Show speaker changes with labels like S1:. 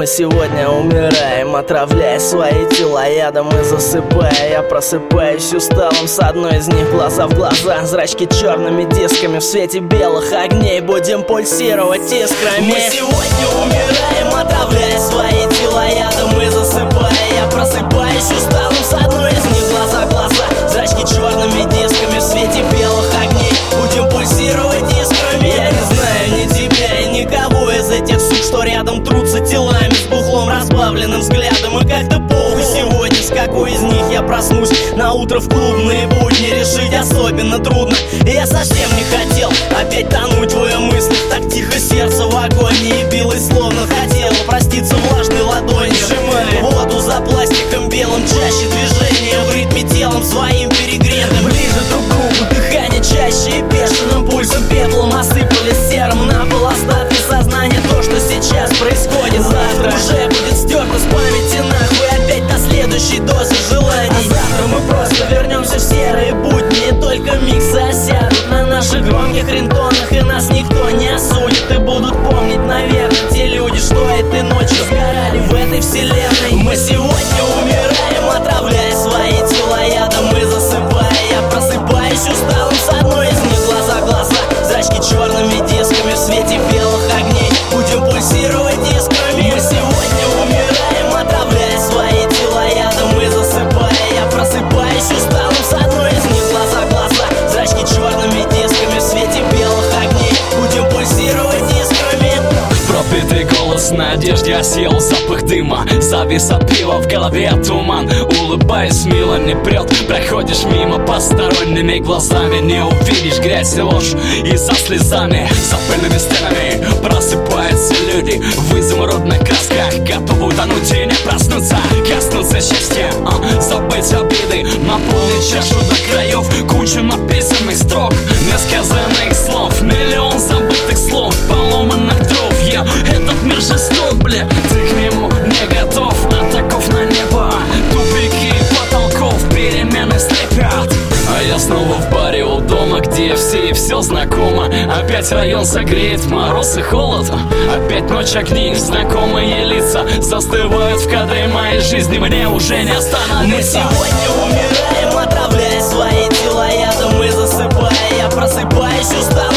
S1: Мы сегодня умираем, отравляя свои тела ядом и засыпая. Я просыпаюсь усталым, с одной из них глаза в глаза, зрачки черными дисками в свете белых огней. Будем пульсировать искрами. Мы сегодня умираем, отравляя свои тела ядом и засыпая. Я просыпаюсь усталым, с одной из них глаза в глаза, зрачки черными дисками в свете белых огней. Будем пульсировать искрами. Я не знаю ни тебя и никого из этих сук, что рядом трутся телами с бухлом, разбавленным взглядом. И как-то похуй сегодня, с какой из них я проснусь на утро в клубные будни. Решить особенно трудно, и я совсем не хотел опять тонуть в ее мыслях. Так тихо сердце в агонии билось, словно хотело проститься влажной ладонью. Сжимая воду за пластиком белым, чаще движения в ритме телом своим перегретым. Ближе друг к другу, дыхание чаще и бешеным пульсом пеплом осыпались серым на пол остатки сознания. То, что сейчас происходит, завтра уже будет стерто с памяти нахуй, опять до следующей дозы желаний. А завтра мы просто вернемся в серые будни, и только миксы осядут на наших громких рингтонах, и нас никто не осудит. И будут помнить, наверное, те люди, что этой ночью сгорали в этой вселенной. Мы сегодня умираем, отравляя свои тела ядом и засыпая. Я просыпаюсь усталым, с одной из них глаза в глаза, зрачки черными дисками в свете белых огней. Будем пульсировать искрами. Мы сегодня умираем, отравляя свои тела ядом и засыпая. Я просыпаюсь усталым, с одной из них глаза в глаза, зрачки черными дисками в свете белых огней. Будем пульсировать искрами.
S2: Пропитый голос на одежде осел, запах дыма, завис от пива, в голове туман. Улыбаясь, мило не прет, проходишь мимо посторонними глазами. Не увидишь грязь и ложь, и за слезами, за пыльными стенами просыпаются люди в изумрудных красках, готовы утонуть и не проснуться, коснуться счастья, забыть обиды, наполнить чашу до краев. Куча написанных строк, несказанных слов, миллион забытых слов, поломанных дров. Этот мир жесток, бля, ты к нему не готов. Атаков на небо, тупики потолков, перемены слепят. А я снова в баре у дома, где все и все знакомо. Опять район согреет мороз и холод. Опять ночь, огни, знакомые лица застывают в кадре моей жизни, мне уже не остановиться.
S1: Мы сегодня умираем, отравляя свои тела ядом и засыпая. Я просыпаюсь устал,